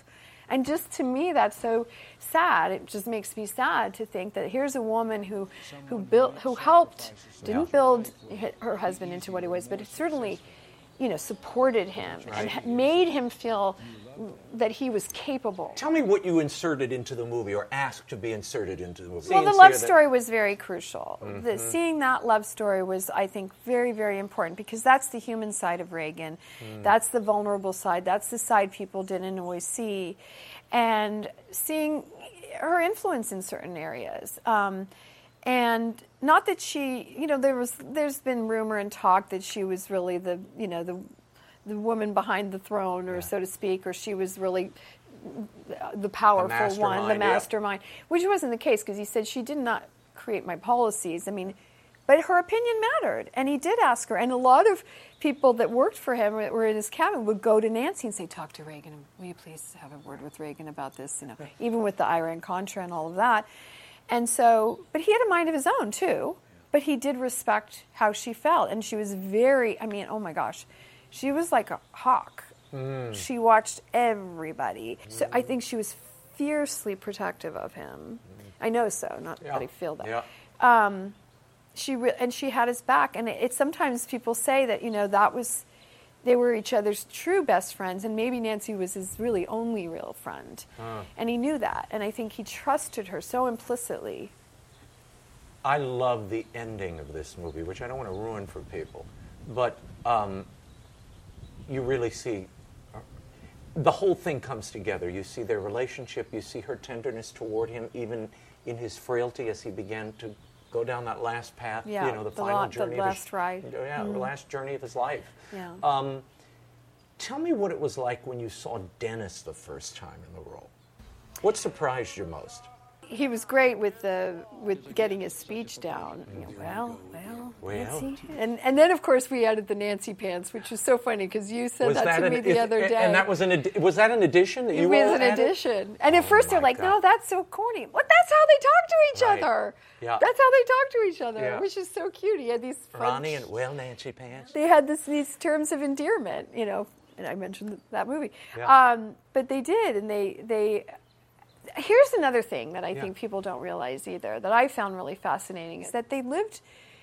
And just to me, that's so sad. It just makes me sad to think that here's a woman who, who built, who helped, didn't build her husband into what he was, but certainly, you know, supported him and ha- made him feel that he was capable. Tell me what you inserted into the movie or asked to be inserted into the movie. Well, the love story was very crucial. Mm-hmm. The, seeing that love story was, I think, very, very important because that's the human side of Reagan. Mm. That's the vulnerable side. That's the side people didn't always see. And seeing her influence in certain areas. Um, and not that she, you know, there was, there's been rumor and talk that she was really the, you know, the the woman behind the throne, or yeah. so to speak, or she was really the powerful the one, the mastermind, yeah. which wasn't the case because he said she did not create my policies. I mean, but her opinion mattered, and he did ask her. And a lot of people that worked for him or were in his cabinet would go to Nancy and say, talk to Reagan. Will you please have a word with Reagan about this? You know, right. even with the Iran-Contra and all of that. And so, but he had a mind of his own, too. But he did respect how she felt, and she was very, I mean, oh my gosh, she was like a hawk. Mm. She watched everybody. Mm. So I think she was fiercely protective of him. Mm. I know so, not yeah. that I feel that. Yeah. Um, she re- and she had his back. And it, it sometimes people say that, you know, that was, they were each other's true best friends, and maybe Nancy was his really only real friend. Uh. And he knew that. And I think he trusted her so implicitly. I love the ending of this movie, which I don't want to ruin for people. But um, you really see the whole thing comes together. You see their relationship. You see her tenderness toward him, even in his frailty as he began to go down that last path. Yeah, you know, the, the final la- journey. The last of his, ride. Yeah, mm. the last journey of his life. Yeah. Um, tell me what it was like when you saw Dennis the first time in the role. What surprised you most? He was great with the with getting his speech down. You know, well, well, well. Nancy. And and then of course we added the Nancy pants, which was so funny because you said was that, that to an, me the is, other day. And that was an was that an addition that you it all was an added? addition. And at oh first they're like, God. no, that's so corny. Well, that's how they talk to each right. other. Yeah. That's how they talk to each other, yeah. which is so cute. He had these French, Ronnie and well, Nancy pants. They had this these terms of endearment, you know. And I mentioned that movie, yeah. um, but they did, and they they. Here's another thing that I yeah. think people don't realize either, that I found really fascinating, is that they lived,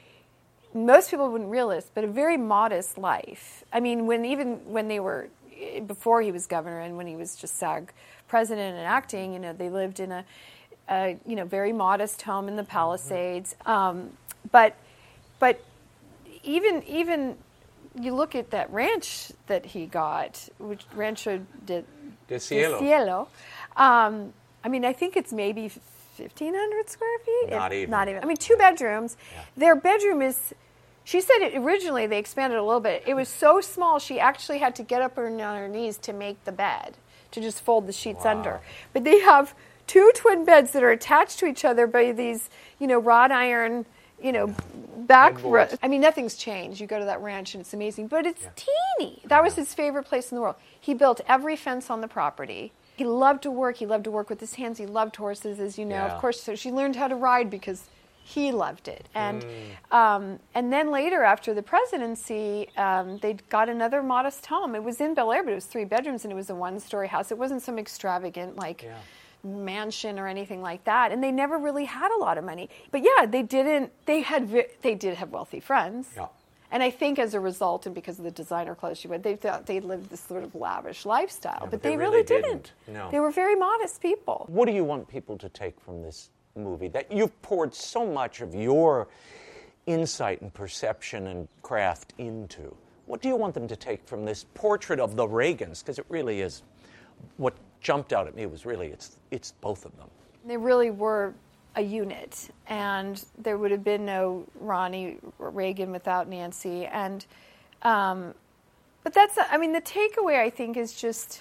most people wouldn't realize, but a very modest life. I mean, when even when they were, before he was governor and when he was just SAG president and acting, you know, they lived in a, a you know, very modest home in the Palisades. Mm-hmm. Um, but, but even even you look at that ranch that he got, which Rancho de, de Cielo. De Cielo um, I mean, I think it's maybe fifteen hundred square feet. Not it, even. Not even. I mean, two bedrooms. Yeah. Their bedroom is, she said it originally, they expanded a little bit. It was so small, she actually had to get up on her knees to make the bed, to just fold the sheets wow. under. But they have two twin beds that are attached to each other by these, you know, wrought iron, you know, yeah. back. Ro- I mean, nothing's changed. You go to that ranch and it's amazing. But it's yeah. teeny. That yeah. was his favorite place in the world. He built every fence on the property. He loved to work. He loved to work with his hands. He loved horses, as you know, yeah. of course. So she learned how to ride because he loved it. And mm. um, and then later, after the presidency, um, they got another modest home. It was in Bel Air, but it was three bedrooms, and it was a one-story house. It wasn't some extravagant, like, yeah. mansion or anything like that. And they never really had a lot of money. But yeah, they didn't. They had. They did have wealthy friends. Yeah. And I think as a result, and because of the designer clothes she wore, they thought they lived this sort of lavish lifestyle. Yeah, but, but they, they really, really didn't. didn't. No. They were very modest people. What do you want people to take from this movie? That you've poured so much of your insight and perception and craft into. What do you want them to take from this portrait of the Reagans? Because it really is, what jumped out at me was really, it's it's both of them. They really were a unit, and there would have been no Ronnie Reagan without Nancy. And, um, but that's, I mean, the takeaway I think is just,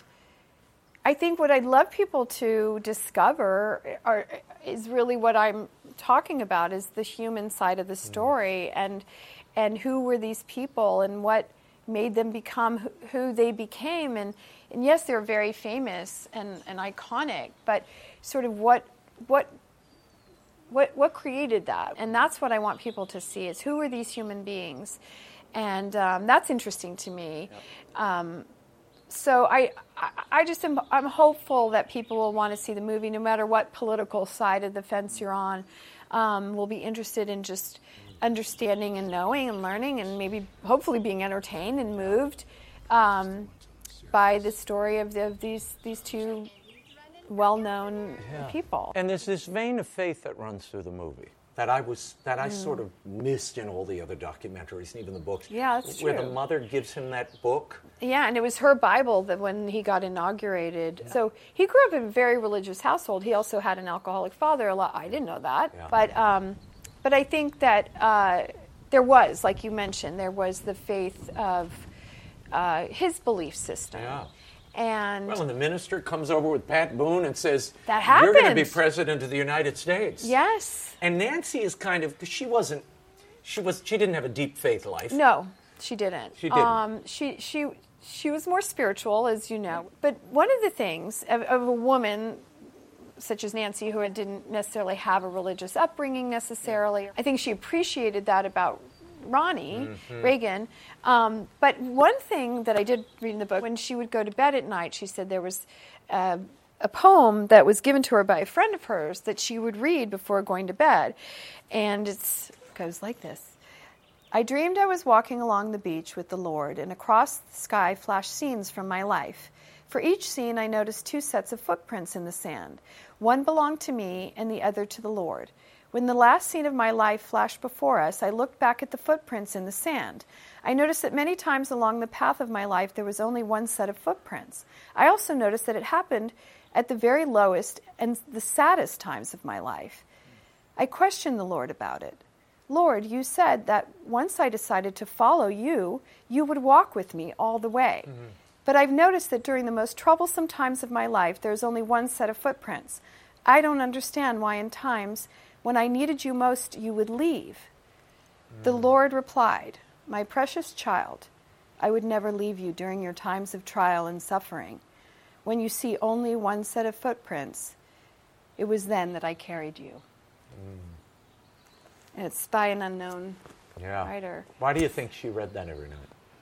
I think what I'd love people to discover are, is really what I'm talking about, is the human side of the story, mm. and and who were these people, and what made them become who, who they became. And, and yes, they're very famous and, and iconic, but sort of what what What what created that? And that's what I want people to see, is who are these human beings? And um, that's interesting to me. Yep. Um, so I, I, I just am, I'm hopeful that people will want to see the movie, no matter what political side of the fence you're on. Um, will be interested in just understanding and knowing and learning, and maybe hopefully being entertained and moved um, by the story of, the, of these these two well-known Yeah. people. And there's this vein of faith that runs through the movie that I was that I Mm. sort of missed in all the other documentaries and even the books. Yeah, that's Where true. the mother gives him that book. Yeah, and it was her Bible that when he got inaugurated. So he grew up in a very religious household. He also had an alcoholic father. A lot. I didn't know that, Yeah. but um, but I think that uh, there was, like you mentioned, there was the faith of uh, his belief system. Yeah. And Well, and the minister comes over with Pat Boone and says, That "You're going to be happened. president of the United States." Yes. And Nancy is kind of, 'cause she wasn't, she was, she didn't have a deep faith life. No, she didn't. She didn't. Um, she she she was more spiritual, as you know. But one of the things of, of a woman such as Nancy, who didn't necessarily have a religious upbringing necessarily, I think she appreciated that about Ronnie Mhm. Reagan. Um, but one thing that I did read in the book, when she would go to bed at night, she said there was uh, a poem that was given to her by a friend of hers that she would read before going to bed. And it goes like this. I dreamed I was walking along the beach with the Lord, and across the sky flashed scenes from my life. For each scene, I noticed two sets of footprints in the sand. One belonged to me, and the other to the Lord. When the last scene of my life flashed before us, I looked back at the footprints in the sand. I noticed that many times along the path of my life, there was only one set of footprints. I also noticed that it happened at the very lowest and the saddest times of my life. I questioned the Lord about it. Lord, you said that once I decided to follow you, you would walk with me all the way. Mm-hmm. But I've noticed that during the most troublesome times of my life, there's only one set of footprints. I don't understand why in times when I needed you most, you would leave. Mm. The Lord replied, my precious child, I would never leave you during your times of trial and suffering. When you see only one set of footprints, it was then that I carried you. Mm. And it's by an unknown yeah. writer. Why do you think she read that every night?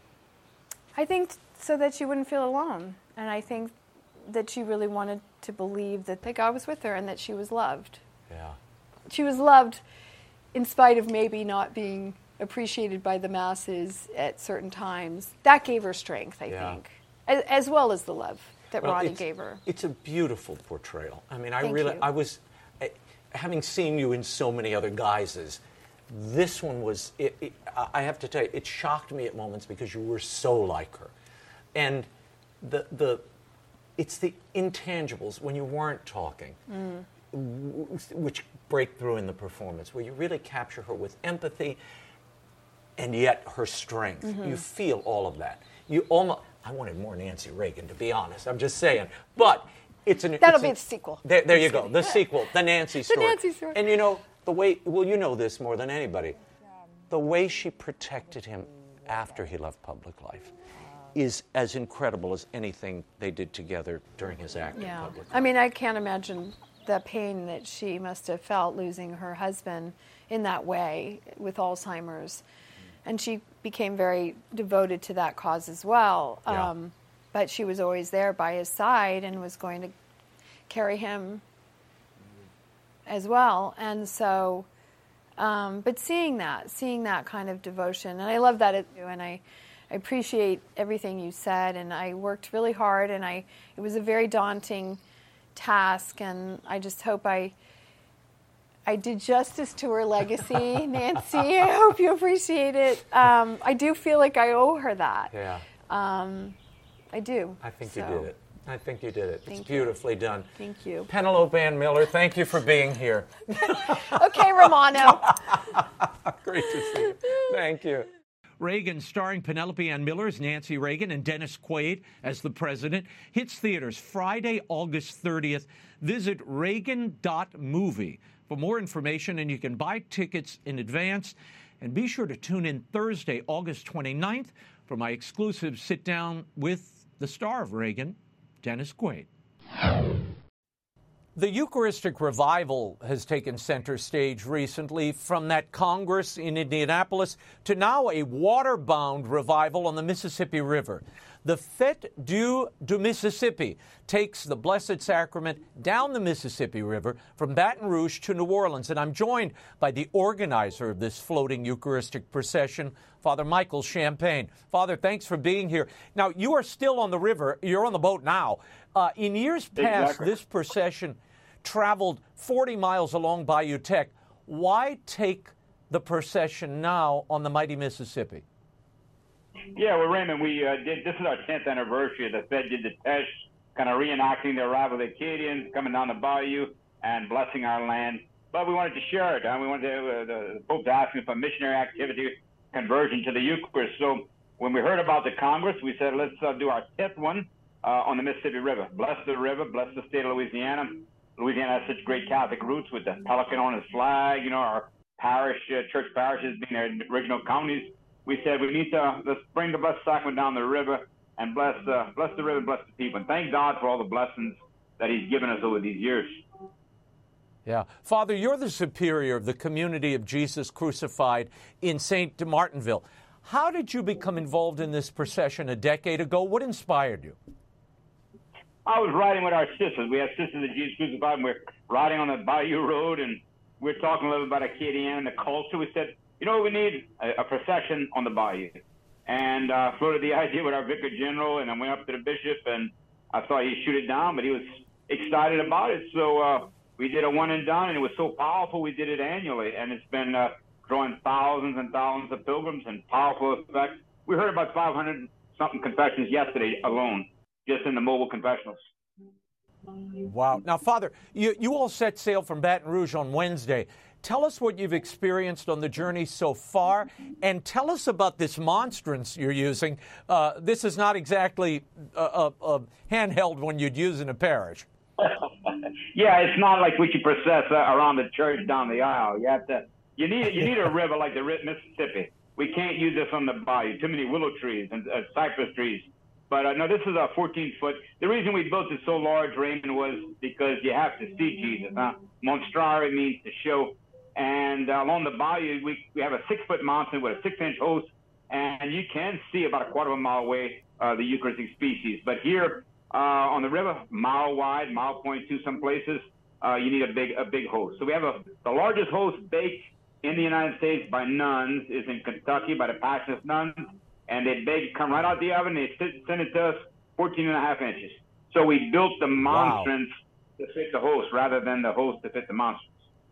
I think so that she wouldn't feel alone. And I think that she really wanted to believe that, that God was with her and that she was loved. Yeah. She was loved in spite of maybe not being appreciated by the masses at certain times. That gave her strength, I Yeah. think, as, as well as the love that Well, Ronnie it's- gave her. It's a beautiful portrayal. I mean, I Thank really, you. I was, I, having seen you in so many other guises, this one was, it, it, I have to tell you, it shocked me at moments because you were so like her. And the, the, it's the intangibles when you weren't talking, Mm. w- which break through in the performance, where you really capture her with empathy and yet her strength. Mhm. You feel all of that. You almost, I wanted more Nancy Reagan, to be honest. I'm just saying. But it's an. That'll it's be an- the sequel. There, there you Just go. kidding. The sequel, the Nancy story. Nancy story. And you know, the way, well, you know this more than anybody. The way she protected him after he left public life is as incredible as anything they did together during his acting Yeah. public. I mean, I can't imagine the pain that she must have felt losing her husband in that way with Alzheimer's. And she became very devoted to that cause as well. Yeah. Um, but she was always there by his side and was going to carry him as well. And so, um, but seeing that, seeing that kind of devotion, and I love that, it, and I, I appreciate everything you said, and I worked really hard, and I, it was a very daunting task, and I just hope I, I did justice to her legacy, Nancy. I hope you appreciate it. Um, I do feel like I owe her that. Yeah. Um, I do. I think so. you did it. I think you did it. Thank it's you. beautifully done. Thank you. Penelope Ann Miller, thank you for being here. Okay, Romano. Great to see you. Thank you. Reagan, starring Penelope Ann Miller as Nancy Reagan and Dennis Quaid as the president, hits theaters Friday, August thirtieth. Visit Reagan dot movie for more information, and you can buy tickets in advance. And be sure to tune in Thursday, August twenty-ninth, for my exclusive sit-down with the star of Reagan, Dennis Quaid. The Eucharistic revival has taken center stage recently, from that Congress in Indianapolis to now a water-bound revival on the Mississippi River. The Fête du, du Mississippi takes the Blessed Sacrament down the Mississippi River from Baton Rouge to New Orleans. And I'm joined by the organizer of this floating Eucharistic procession, Father Michael Champagne. Father, thanks for being here. Now, you are still on the river. You're on the boat now. Uh, in years past, exactly. this procession traveled forty miles along Bayou Teche. Why take the procession now on the mighty Mississippi? Yeah, well, Raymond, we uh, did. This is our tenth anniversary. The Fed did the test, kind of reenacting the arrival of the Acadians coming down the bayou and blessing our land. But we wanted to share it. Uh, we wanted to, uh, the Pope's asking for missionary activity, conversion to the Eucharist. So when we heard about the Congress, we said, let's uh, do our tenth one uh, on the Mississippi River. Bless the river, bless the state of Louisiana. Louisiana has such great Catholic roots with the pelican on its flag. You know, our parish, uh, church parishes being their original counties. We said we need to let's bring the Blessed Sacrament down the river and bless uh, bless the river, bless the people. And thank God for all the blessings that He's given us over these years. Yeah. Father, you're the superior of the Community of Jesus Crucified in Saint Martinville. How did you become involved in this procession a decade ago? What inspired you? I was riding with our sisters. We have Sisters of Jesus Crucified, and we're riding on the Bayou Road, and we're talking a little about Acadiana and the culture. We said, you know, we need a, a procession on the bayou. And uh, floated the idea with our Vicar General, and I went up to the bishop, and I thought he'd shoot it down, but he was excited about it. So uh, we did a one and done, and it was so powerful we did it annually. And it's been uh, drawing thousands and thousands of pilgrims and powerful effects. We heard about five hundred something confessions yesterday alone, just in the mobile confessionals. Wow. Now, Father, you, you all set sail from Baton Rouge on Wednesday. Tell us what you've experienced on the journey so far, and tell us about this monstrance you're using. Uh, this is not exactly a, a, a handheld one you'd use in a parish. Yeah, it's not like we can process uh, around the church down the aisle. You have to. You need you need a river like the Mississippi. We can't use this on the bayou. Too many willow trees and uh, cypress trees. But uh, no, this is a fourteen foot. The reason we built it so large, Raymond, was because you have to see Jesus. Huh? Monstrare means to show. And uh, along the bayou, we, we have a six-foot mountain with a six-inch host, and you can see about a quarter of a mile away uh, the Eucharistic species. But here uh, on the river, mile wide, mile point two some places, uh, you need a big a big host. So we have a the largest host baked in the United States by nuns is in Kentucky by the Passionist nuns, and they bake come right out the oven. They send it to us fourteen and a half inches. So we built the monstrance wow. to fit the host rather than the host to fit the monstrance.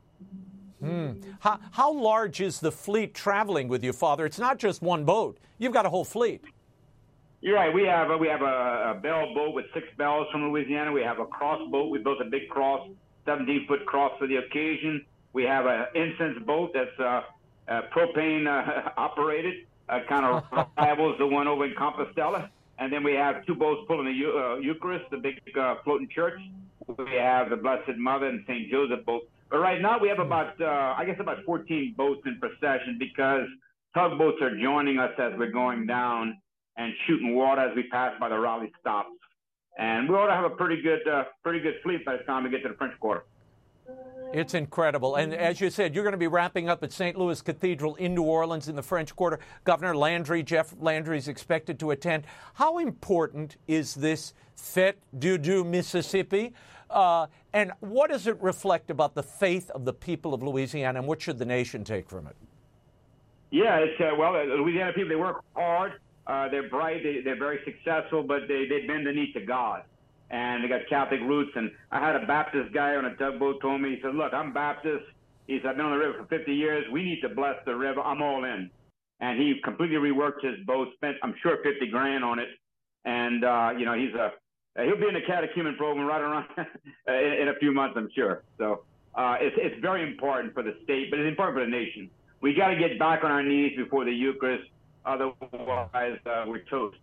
Hmm. How, how large is the fleet traveling with you, Father? It's not just one boat. You've got a whole fleet. You're right. We have a, we have a, a bell boat with six bells from Louisiana. We have a cross boat. We built a big cross, seventeen-foot cross for the occasion. We have an incense boat that's uh, uh, propane uh, operated, uh, kind of rivals the one over in Compostela. And then we have two boats pulling the uh, Eucharist, the big uh, floating church. We have the Blessed Mother and Saint Joseph boat. But right now we have about, uh, I guess, about fourteen boats in procession because tugboats are joining us as we're going down and shooting water as we pass by the Raleigh stops. And we ought to have a pretty good, uh, pretty good fleet by the time we get to the French Quarter. It's incredible. And as you said, you're going to be wrapping up at Saint Louis Cathedral in New Orleans in the French Quarter. Governor Landry, Jeff Landry, is expected to attend. How important is this Fête du du Mississippi? Uh, and what does it reflect about the faith of the people of Louisiana, and what should the nation take from it? Yeah, it's, uh, well, the Louisiana people, they work hard. Uh, they're bright. They, they're very successful, but they, they bend the knee to God. And they got Catholic roots. And I had a Baptist guy on a tugboat told me, he said, look, I'm Baptist. He said, I've been on the river for fifty years. We need to bless the river. I'm all in. And he completely reworked his boat, spent, I'm sure, fifty grand on it. And, uh, you know, he's a, he'll be in the catechumen program right around in, in a few months, I'm sure. So uh, it's, it's very important for the state, but it's important for the nation. We got to get back on our knees before the Eucharist. Otherwise, uh, we're toast.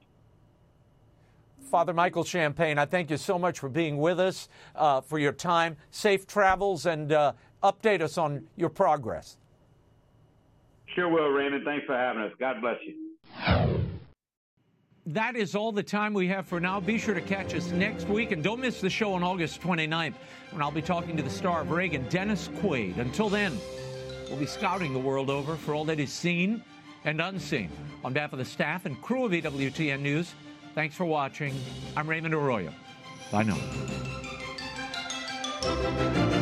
Father Michael Champagne, I thank you so much for being with us, uh, for your time. Safe travels, and uh, update us on your progress. Sure will, Raymond. Thanks for having us. God bless you. That is all the time we have for now. Be sure to catch us next week, and don't miss the show on August twenty-ninth, when I'll be talking to the star of Reagan, Dennis Quaid. Until then, we'll be scouting the world over for all that is seen and unseen. On behalf of the staff and crew of E W T N News, Thanks for watching. I'm Raymond Arroyo. Bye now.